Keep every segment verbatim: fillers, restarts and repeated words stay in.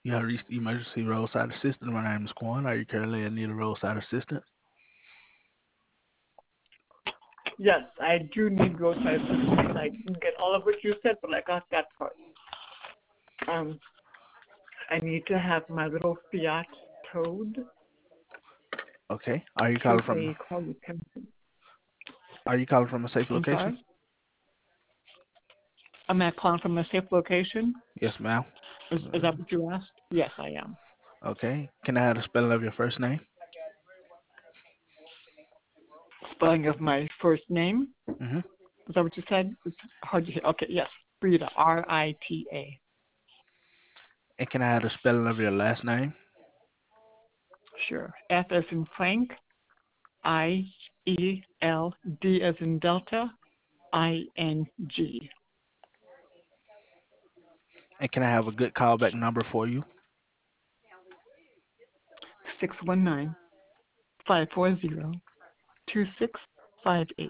You have reached the emergency roadside assistance. My name is Quan. Are you currently in need of roadside assistance? Yes, I do need roadside assistance. I didn't get all of what you said, but I got that part. Um, I need to have my little Fiat towed Okay. Are you to calling from a car repair. Are you calling from a safe I'm location? sorry. Am I calling from a safe location? Yes, ma'am. Is, is that what you asked? Yes, I am. Okay. Can I have the spelling of your first name? Spelling of my first name. Mm-hmm. Is that what you said? It's hard to hear. Okay, yes. Rita, R I T A. And can I have the spelling of your last name? Sure. F as in Frank, I E L D as in Delta, I N G. And can I have a good callback number for you? six one nine, five four zero, two six five eight.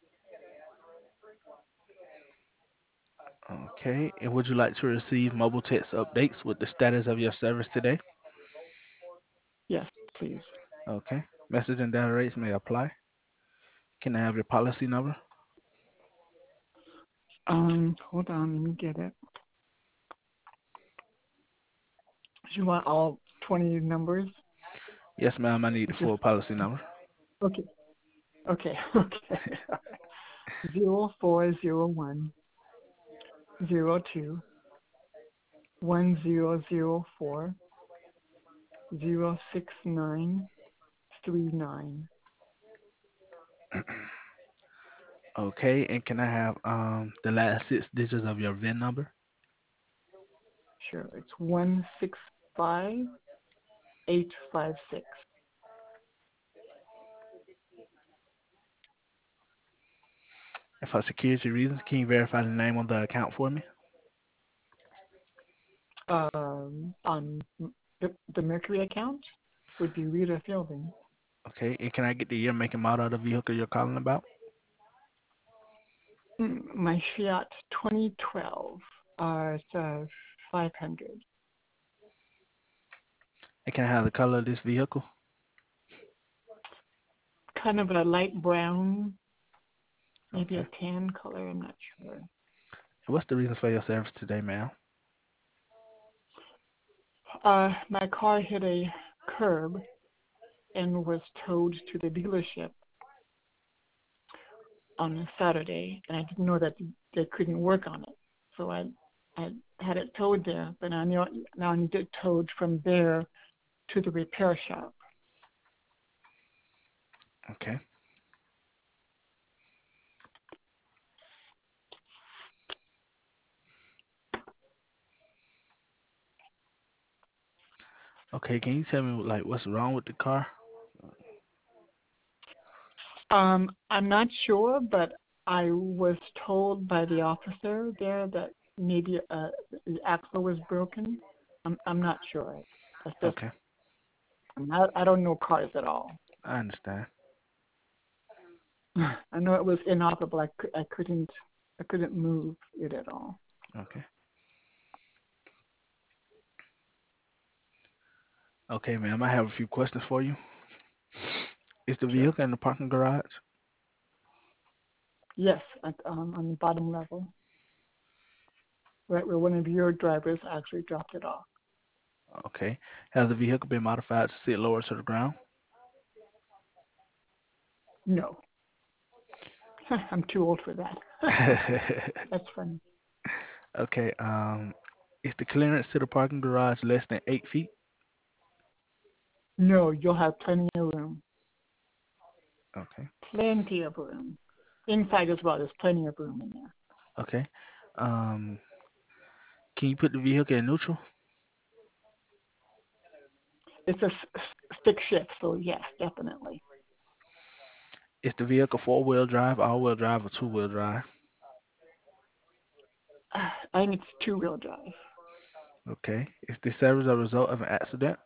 Okay. And would you like to receive mobile text updates with the status of your service today? Yes, please. Okay. Message and data rates may apply. Can I have your policy number? Um, hold on, let me get it. You want all twenty numbers? Yes, ma'am. I need the It's just full policy number. okay. Okay, okay. Zero four zero one zero two one zero zero four zero six nine three nine. Okay. And can I have um the last six digits of your V I N number? Sure, it's one six five eight five six. And for security reasons, can you verify the name on the account for me? Um, on the, the Mercury account would be Rita Fielding. Okay. And can I get the year, make, and model of the vehicle you're calling about? Mm, My Fiat twenty twelve. Uh, it's uh, five hundred. And can I have the color of this vehicle? Kind of a light brown, maybe Okay. a tan color. I'm not sure. And what's the reason for your service today, ma'am? Uh, my car hit a curb and was towed to the dealership on a Saturday, and I didn't know that they couldn't work on it. So I, I had it towed there, but I know now I need it towed from there to the repair shop. Okay. Okay. Can you tell me like what's wrong with the car? Um, I'm not sure, but I was told by the officer there that maybe uh, the axle was broken. I'm I'm not sure. That's just Okay. I'm not, I don't know cars at all. I understand. I know it was inoperable. I, cou- I couldn't I couldn't move it at all. Okay. Okay, ma'am. I have a few questions for you. Is the Sure. vehicle in the parking garage? Yes, at, um, on the bottom level, right where one of your drivers actually dropped it off. Okay. Has the vehicle been modified to sit lower to the ground? No, I'm too old for that. That's funny. Okay. Um, is the clearance to the parking garage less than eight feet? No, you'll have plenty of room. Okay. Plenty of room. Inside as well, there's plenty of room in there. Okay. Um, can you put the vehicle in neutral? It's a s- s- stick shift, so yes, definitely. Is the vehicle four-wheel drive, all-wheel drive, or two-wheel drive? I think it's two-wheel drive. Okay. Is the service a result of an accident?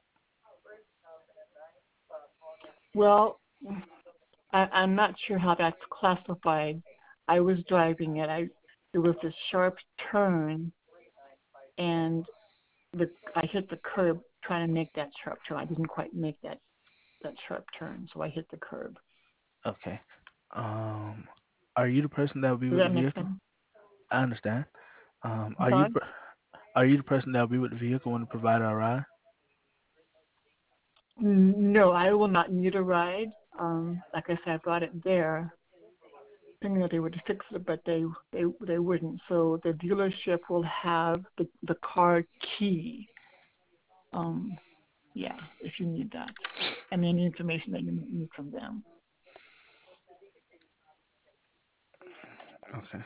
Well, I, I'm not sure how that's classified. I was driving it. I There was a sharp turn, and the I hit the curb trying to make that sharp turn. I didn't quite make that that sharp turn, so I hit the curb. Okay. Um, are you the person that will be Does with the that make vehicle? sense? I understand. Um, I'm are you the sorry. per- are you the person that will be with the vehicle when the provider arrive? No, I will not need a ride. Um, like I said, I brought it there, thinking that they would fix it, but they they they wouldn't. So the dealership will have the the car key. Um, yeah, if you need that, and any information that you need from them. Okay.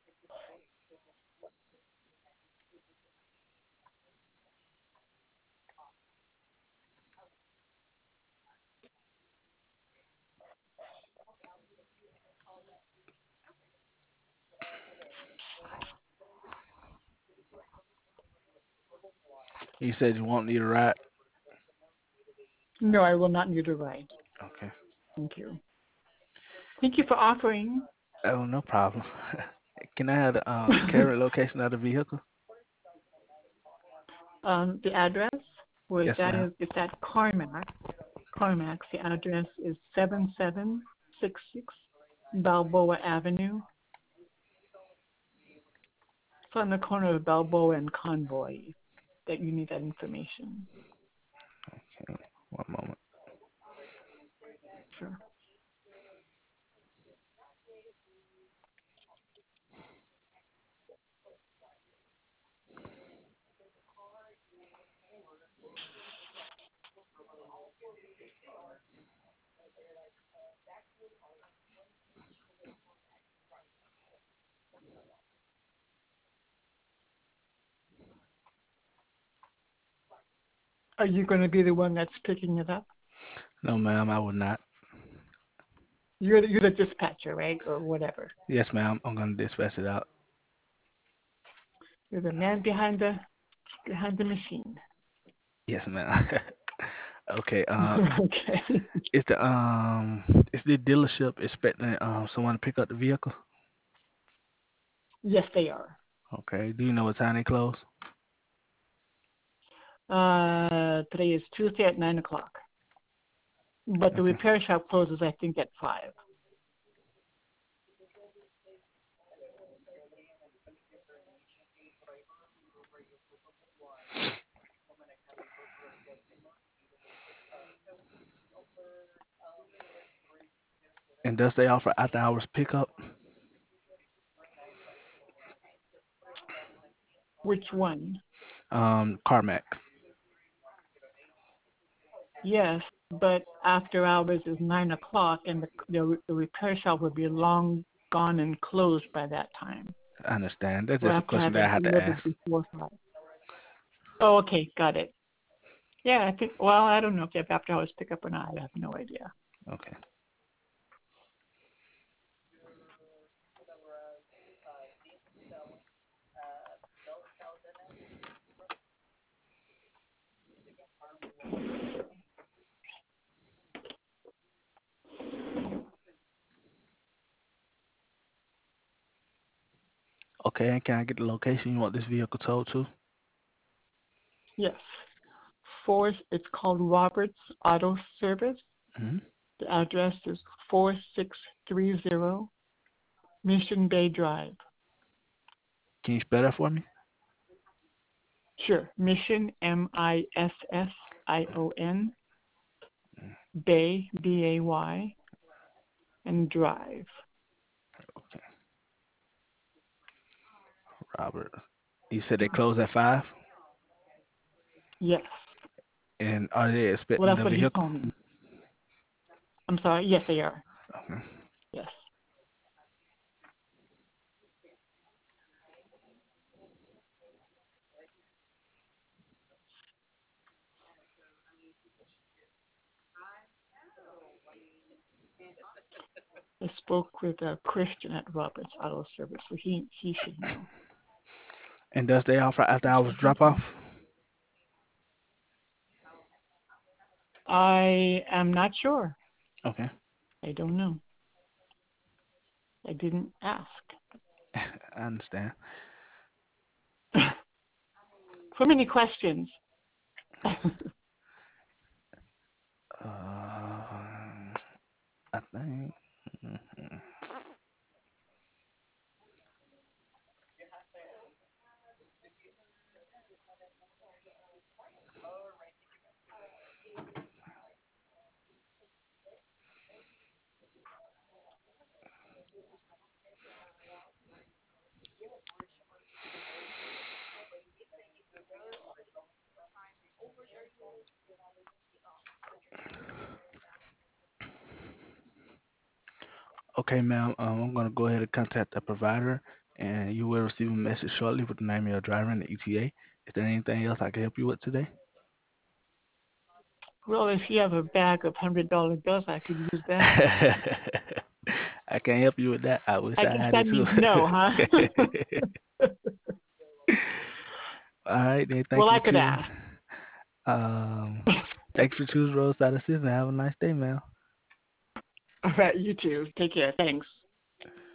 You said you won't need a ride. No, I will not need a ride. Okay. Thank you. Thank you for offering. Oh, no problem. Can I have the uh, current location of the vehicle? um, the address was Yes, that ma'am. is it's at Carmack. Carmack. The address is seven seven six six Balboa Avenue. It's on the corner of Balboa and Convoy. That you need that information. Okay. One moment. Sure. Are you going to be the one that's picking it up? No, ma'am, I would not. You're the, you're the dispatcher, right, or whatever. Yes, ma'am. I'm gonna dispatch it out. You're the man behind the behind the machine. Yes, ma'am. Okay. Uh, Okay. is the um is the dealership expecting um someone to pick up the vehicle? Yes, they are. Okay. Do you know what time they close? Uh, today is Tuesday at nine o'clock, but the Okay. repair shop closes, I think, at five. And does they offer after hours pickup? Which one? Um, Carmack. Yes, but after hours is nine o'clock, and the, the the repair shop will be long gone and closed by that time. I understand. That's We'll just a have to question have that I it have to delivered ask. before five. Oh, okay, got it. Yeah, I think. Well, I don't know if they have after hours pickup or not. I have no idea. Okay. Okay. And can I get the location you want this vehicle towed to? Yes, four. It's called Roberts Auto Service. Hmm. The address is four six three zero Mission Bay Drive. Can you spell that for me? Sure, Mission M I S S I O N Bay B A Y and Drive. Okay. Robert. You said they close at five, Yes. and are they Well, expecting that's the what he vehicle? told me. I'm sorry. Yes, they are. Okay. Yes. I spoke with a Christian at Roberts Auto Service, so he he should know. And does they offer after hours drop off? I am not sure. Okay. I don't know. I didn't ask. I understand. So many questions. Uh, I think. Mhm. Okay, ma'am. Um, I'm gonna go ahead and contact the provider, and you will receive a message shortly with the name of your driver and the E T A. Is there anything else I can help you with today? Well, if you have a bag of hundred dollar bills, I could use that. I can't help you with that. I wish I I guess had that it too. means no, huh? All right, then. Well, Thank you I for could choosing. ask. Um, Thanks for choosing Roadside Assistance. Have a nice day, ma'am. All right, you too. Take care. Thanks.